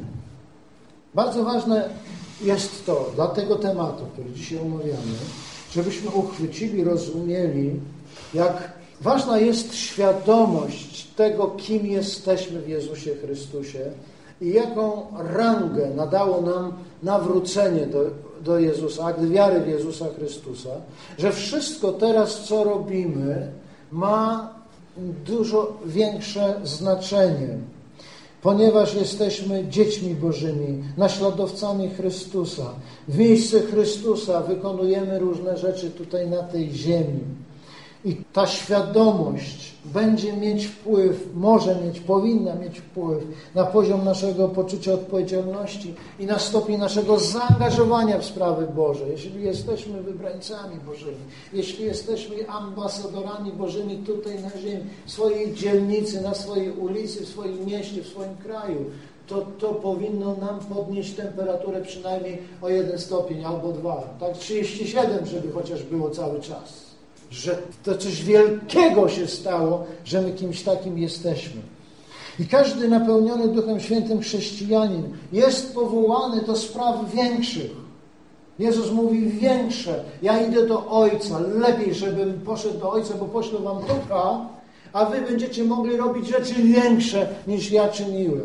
S1: Bardzo ważne jest to dla tego tematu, który dzisiaj omawiamy, żebyśmy uchwycili, rozumieli, jak ważna jest świadomość tego, kim jesteśmy w Jezusie Chrystusie i jaką rangę nadało nam nawrócenie do Jezusa, akt wiary w Jezusa Chrystusa, że wszystko teraz, co robimy, ma dużo większe znaczenie, ponieważ jesteśmy dziećmi Bożymi, naśladowcami Chrystusa. W miejsce Chrystusa wykonujemy różne rzeczy tutaj na tej ziemi. I ta świadomość będzie mieć wpływ, może mieć, powinna mieć wpływ na poziom naszego poczucia odpowiedzialności i na stopień naszego zaangażowania w sprawy Boże. Jeśli jesteśmy wybrańcami Bożymi, jeśli jesteśmy ambasadorami Bożymi tutaj na ziemi, w swojej dzielnicy, na swojej ulicy, w swoim mieście, w swoim kraju, to powinno nam podnieść temperaturę przynajmniej o 1 stopień albo 2. Tak 37, żeby chociaż było cały czas. Że to coś wielkiego się stało, że my kimś takim jesteśmy. I każdy napełniony Duchem Świętym chrześcijanin jest powołany do spraw większych. Jezus mówi większe. Ja idę do Ojca. Lepiej, żebym poszedł do Ojca, bo poślę wam Ducha, a wy będziecie mogli robić rzeczy większe, niż ja czyniłem.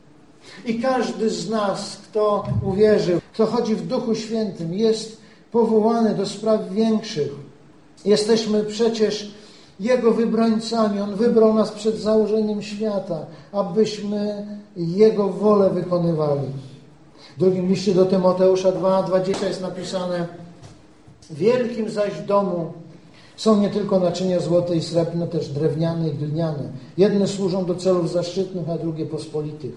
S1: I każdy z nas, kto uwierzył, kto chodzi w Duchu Świętym, jest powołany do spraw większych. Jesteśmy przecież Jego wybrańcami. On wybrał nas przed założeniem świata, abyśmy Jego wolę wykonywali. W drugim liście do Tymoteusza 2:20 jest napisane: w wielkim zaś domu są nie tylko naczynia złote i srebrne, też drewniane i gliniane. Jedne służą do celów zaszczytnych, a drugie pospolitych.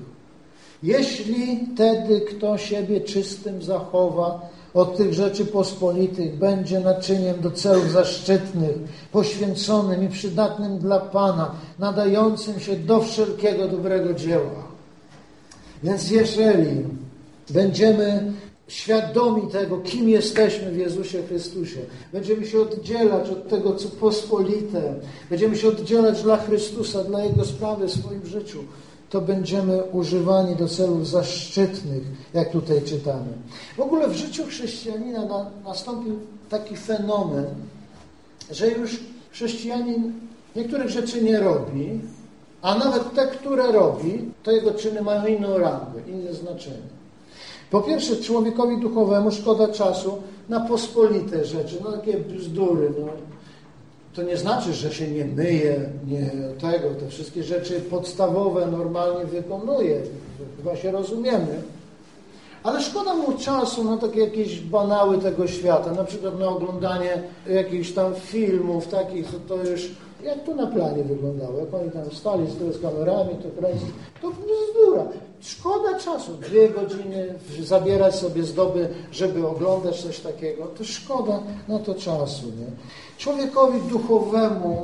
S1: Jeśli wtedy kto siebie czystym zachowa od tych rzeczy pospolitych, będzie naczyniem do celów zaszczytnych, poświęconym i przydatnym dla Pana, nadającym się do wszelkiego dobrego dzieła. Więc jeżeli będziemy świadomi tego, kim jesteśmy w Jezusie Chrystusie, będziemy się oddzielać od tego, co pospolite, będziemy się oddzielać dla Chrystusa, dla Jego sprawy w swoim życiu, to będziemy używani do celów zaszczytnych, jak tutaj czytamy. W ogóle w życiu chrześcijanina nastąpił taki fenomen, że już chrześcijanin niektórych rzeczy nie robi, a nawet te, które robi, to jego czyny mają inną rangę, inne znaczenie. Po pierwsze, człowiekowi duchowemu szkoda czasu na pospolite rzeczy, takie bzdury, To nie znaczy, że się nie myje, te wszystkie rzeczy podstawowe normalnie wykonuje. Chyba się rozumiemy. Ale szkoda mu czasu na takie jakieś banały tego świata, na przykład na oglądanie jakichś tam filmów takich, to już jak tu na planie wyglądało, jak oni tam stali z kamerami, to bzdura. Szkoda czasu, 2 godziny zabierać sobie z doby, żeby oglądać coś takiego, to szkoda na to czasu. Nie? Człowiekowi duchowemu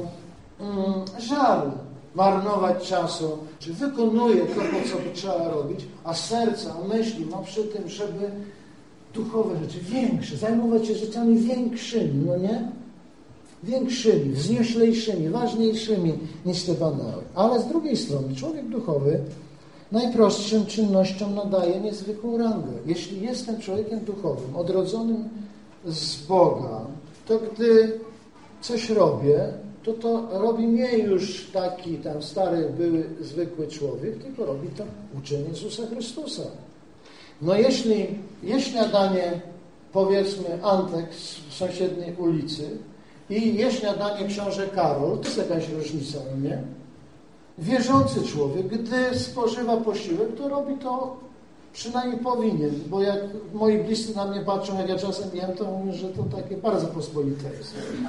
S1: żal marnować czasu, czy wykonuje to, co trzeba robić, a serca, myśli ma przy tym, żeby duchowe rzeczy większe, zajmować się rzeczami większymi, nie? Większymi, wznioślejszymi, ważniejszymi niż te banały. Ale z drugiej strony człowiek duchowy najprostszym czynnościom nadaje niezwykłą rangę. Jeśli jestem człowiekiem duchowym, odrodzonym z Boga, to gdy coś robię, to robi mnie już taki tam stary, były, zwykły człowiek, tylko robi to uczeń Jezusa Chrystusa. Jeśli jest śniadanie, powiedzmy, Antek z sąsiedniej ulicy i jest śniadanie książę Karol, to jest jakaś różnica, nie? Wierzący człowiek, gdy spożywa posiłek, to robi to, przynajmniej powinien, bo jak moi bliscy na mnie patrzą, jak ja czasem jem, to mówię, że to takie bardzo pospolite jest.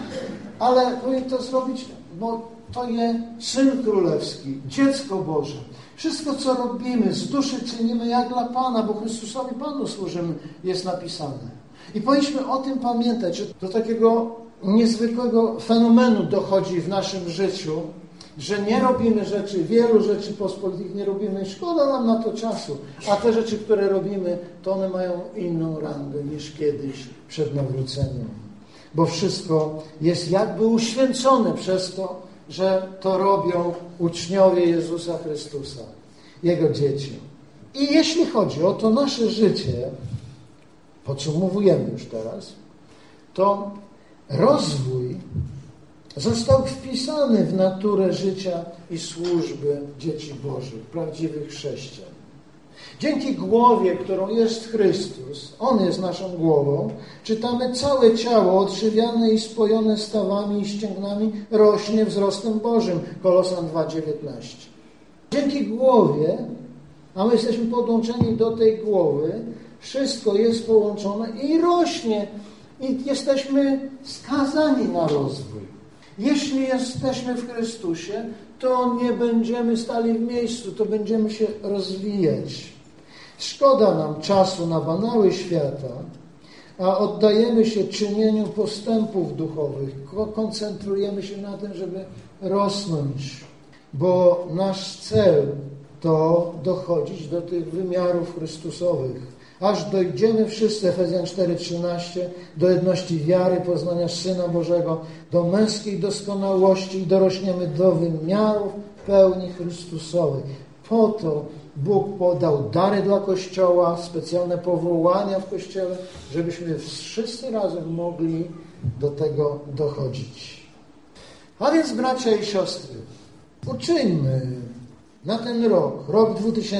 S1: Ale powinien to zrobić, bo to jest Syn Królewski, dziecko Boże. Wszystko, co robimy, z duszy czynimy jak dla Pana, bo Chrystusowi Panu służymy, jest napisane. I powinniśmy o tym pamiętać, że do takiego niezwykłego fenomenu dochodzi w naszym życiu, że nie robimy rzeczy, wielu rzeczy pospolitych nie robimy, szkoda nam na to czasu, a te rzeczy, które robimy, to one mają inną rangę niż kiedyś przed nawróceniem. Bo wszystko jest jakby uświęcone przez to, że to robią uczniowie Jezusa Chrystusa, Jego dzieci. I jeśli chodzi o to nasze życie, podsumowujemy już teraz, to rozwój został wpisany w naturę życia i służby dzieci Bożych, prawdziwych chrześcijan. Dzięki głowie, którą jest Chrystus, On jest naszą głową, czytamy, całe ciało odżywiane i spojone stawami i ścięgnami rośnie wzrostem Bożym. Kolosan 2,19. Dzięki głowie, a my jesteśmy podłączeni do tej głowy, wszystko jest połączone i rośnie. I jesteśmy skazani na rozwój. Jeśli jesteśmy w Chrystusie, to nie będziemy stali w miejscu, to będziemy się rozwijać. Szkoda nam czasu na banały świata, a oddajemy się czynieniu postępów duchowych. Koncentrujemy się na tym, żeby rosnąć, bo nasz cel to dochodzić do tych wymiarów Chrystusowych. Aż dojdziemy wszyscy, Efezjan 4,13, do jedności wiary, poznania Syna Bożego, do męskiej doskonałości i dorośniemy do wymiarów pełni Chrystusowej. Po to Bóg podał dary dla Kościoła, specjalne powołania w Kościele, żebyśmy wszyscy razem mogli do tego dochodzić. A więc, bracia i siostry, uczyńmy na ten rok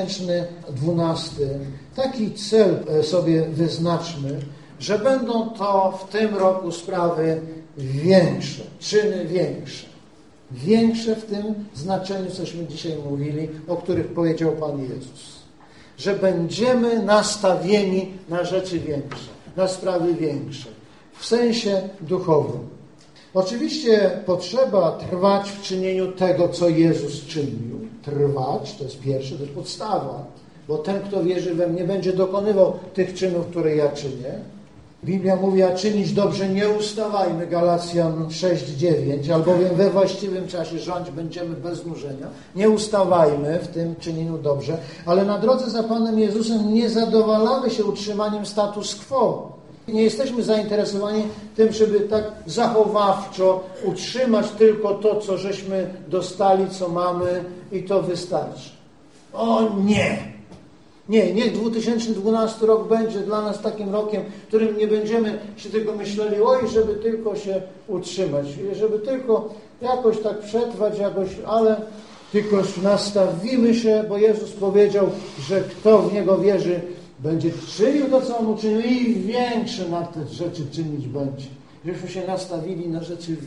S1: 2012, taki cel sobie wyznaczmy, że będą to w tym roku sprawy większe, czyny większe. Większe w tym znaczeniu, cośmy dzisiaj mówili, o których powiedział Pan Jezus. Że będziemy nastawieni na rzeczy większe, na sprawy większe, w sensie duchowym. Oczywiście potrzeba trwać w czynieniu tego, co Jezus czynił. Trwać, to jest pierwsze, to jest podstawa, bo ten, kto wierzy we mnie, będzie dokonywał tych czynów, które ja czynię. Biblia mówi, a czynić dobrze nie ustawajmy, Galacjan 6,9, albowiem we właściwym czasie rządzić będziemy bez znużenia. Nie ustawajmy w tym czynieniu dobrze, ale na drodze za Panem Jezusem nie zadowalamy się utrzymaniem status quo. Nie jesteśmy zainteresowani tym, żeby tak zachowawczo utrzymać tylko to, co żeśmy dostali, co mamy i to wystarczy. O nie! Nie, niech 2012 rok będzie dla nas takim rokiem, w którym nie będziemy się tylko myśleli, oj, żeby tylko się utrzymać, żeby tylko jakoś tak przetrwać, ale tylko nastawimy się, bo Jezus powiedział, że kto w Niego wierzy, będzie czynił to, co On uczynił i większe na te rzeczy czynić będzie. Żebyśmy się nastawili na rzeczy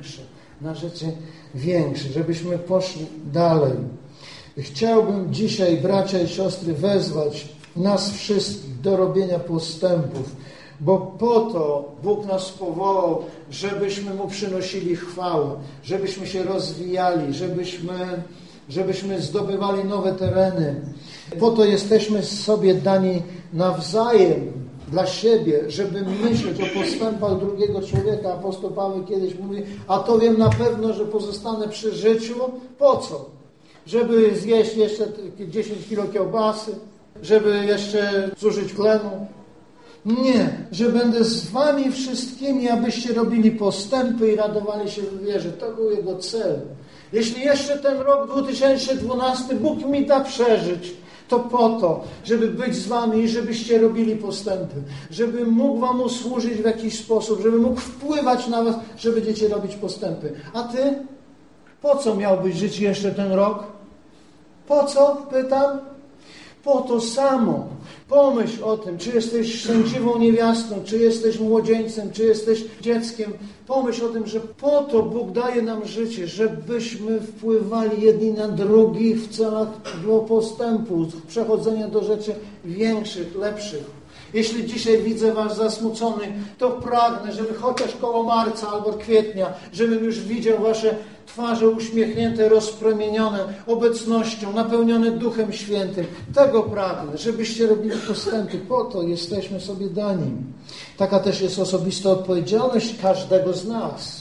S1: większe, żebyśmy poszli dalej. Chciałbym dzisiaj, bracia i siostry, wezwać nas wszystkich do robienia postępów, bo po to Bóg nas powołał, żebyśmy Mu przynosili chwałę, żebyśmy się rozwijali, żebyśmy zdobywali nowe tereny. Po to jesteśmy sobie dani nawzajem, dla siebie, żeby myśleć o postępach drugiego człowieka. Apostoł Paweł kiedyś mówi, a to wiem na pewno, że pozostanę przy życiu. Po co? Żeby zjeść jeszcze 10 kilo kiełbasy, żeby jeszcze zużyć tlenu. Nie, że będę z wami wszystkimi, abyście robili postępy i radowali się w wierze. To był jego cel. Jeśli jeszcze ten rok 2012 Bóg mi da przeżyć, to po to, żeby być z wami i żebyście robili postępy, żeby mógł wam usłużyć w jakiś sposób, żeby mógł wpływać na was, że będziecie robić postępy. A ty? Po co miałbyś żyć jeszcze ten rok? Po co? Pytam. po to samo. Pomyśl o tym, czy jesteś sędziwą niewiastą, czy jesteś młodzieńcem, czy jesteś dzieckiem. Pomyśl o tym, że po to Bóg daje nam życie, żebyśmy wpływali jedni na drugich w celach postępu, przechodzenia do rzeczy większych, lepszych. Jeśli dzisiaj widzę was zasmucony, to pragnę, żeby chociaż koło marca albo kwietnia, żebym już widział wasze twarze uśmiechnięte, rozpromienione obecnością, napełnione Duchem Świętym. Tego pragnę, żebyście robili postępy. Po to jesteśmy sobie dani. Taka też jest osobista odpowiedzialność każdego z nas.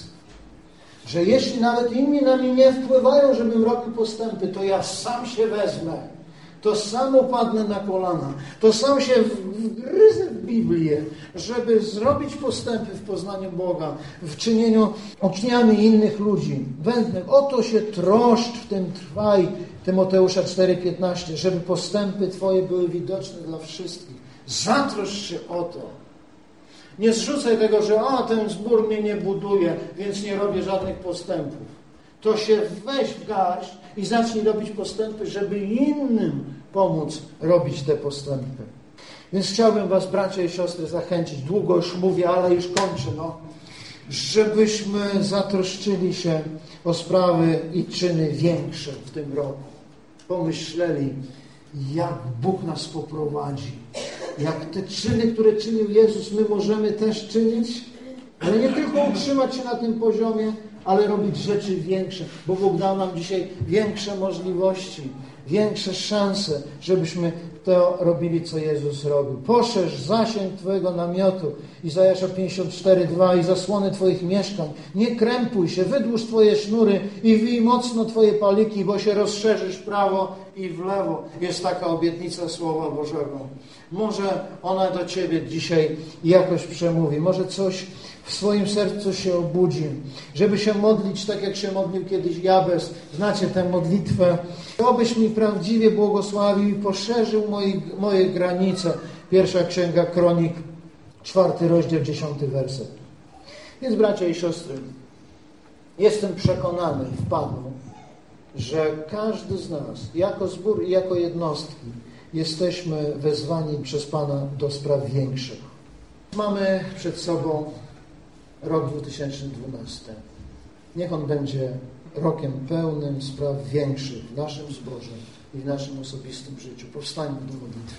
S1: Że jeśli nawet inni na mnie nie wpływają, żebym robił postępy, to ja sam się wezmę. To sam upadnę na kolana, to sam się wgryzę w Biblię, żeby zrobić postępy w poznaniu Boga, w czynieniu uczniami innych ludzi. Będę, o to się troszcz, w tym trwaj, Tymoteusza 4,15, żeby postępy Twoje były widoczne dla wszystkich. Zatroszcz się o to. Nie zrzucaj tego, że ten zbór mnie nie buduje, więc nie robię żadnych postępów. To się weź w garść i zacznij robić postępy, żeby innym pomóc robić te postępy. Więc chciałbym was, bracia i siostry, zachęcić. Długo już mówię, ale już kończę. Żebyśmy zatroszczyli się o sprawy i czyny większe w tym roku. Pomyśleli, jak Bóg nas poprowadzi. Jak te czyny, które czynił Jezus, my możemy też czynić. Ale nie tylko utrzymać się na tym poziomie, ale robić rzeczy większe, bo Bóg dał nam dzisiaj większe możliwości, większe szanse, żebyśmy to robili, co Jezus robił. Poszerz zasięg Twojego namiotu, Izajasza 54:2, i zasłony Twoich mieszkań. Nie krępuj się, wydłuż Twoje sznury i wij mocno Twoje paliki, bo się rozszerzysz w prawo i w lewo. Jest taka obietnica Słowa Bożego. Może ona do Ciebie dzisiaj jakoś przemówi, może coś w swoim sercu się obudzi, żeby się modlić tak, jak się modlił kiedyś Jabez. Znacie tę modlitwę. Obyś mi prawdziwie błogosławił i poszerzył moje granice. Pierwsza Księga Kronik, 4 rozdział, 10 werset. Więc bracia i siostry, jestem przekonany, że każdy z nas, jako zbór i jako jednostki, jesteśmy wezwani przez Pana do spraw większych. Mamy przed sobą rok 2012. Niech on będzie rokiem pełnym spraw większych w naszym zborze i w naszym osobistym życiu. Powstańmy do modlitwy.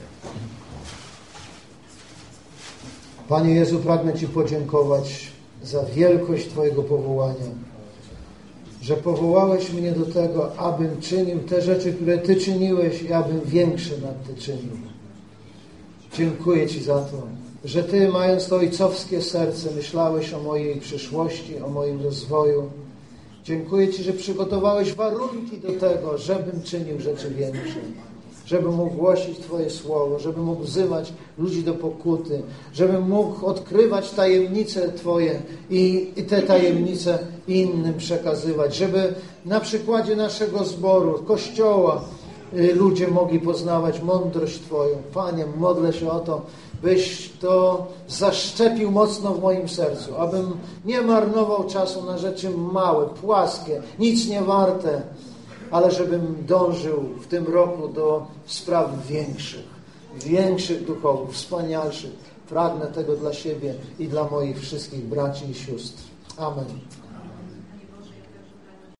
S1: Panie Jezu, pragnę Ci podziękować za wielkość Twojego powołania, że powołałeś mnie do tego, abym czynił te rzeczy, które Ty czyniłeś i abym większe nad Ty czynił. Dziękuję Ci za to, że Ty, mając to ojcowskie serce, myślałeś o mojej przyszłości, o moim rozwoju. Dziękuję Ci, że przygotowałeś warunki do tego, żebym czynił rzeczy większe, żebym mógł głosić Twoje słowo, żebym mógł wzywać ludzi do pokuty, żebym mógł odkrywać tajemnice Twoje i te tajemnice innym przekazywać, żeby na przykładzie naszego zboru, Kościoła, ludzie mogli poznawać mądrość Twoją. Panie, modlę się o to, byś to zaszczepił mocno w moim sercu, abym nie marnował czasu na rzeczy małe, płaskie, nic nie warte, ale żebym dążył w tym roku do spraw większych duchowych, wspanialszych. Pragnę tego dla siebie i dla moich wszystkich braci i sióstr. Amen.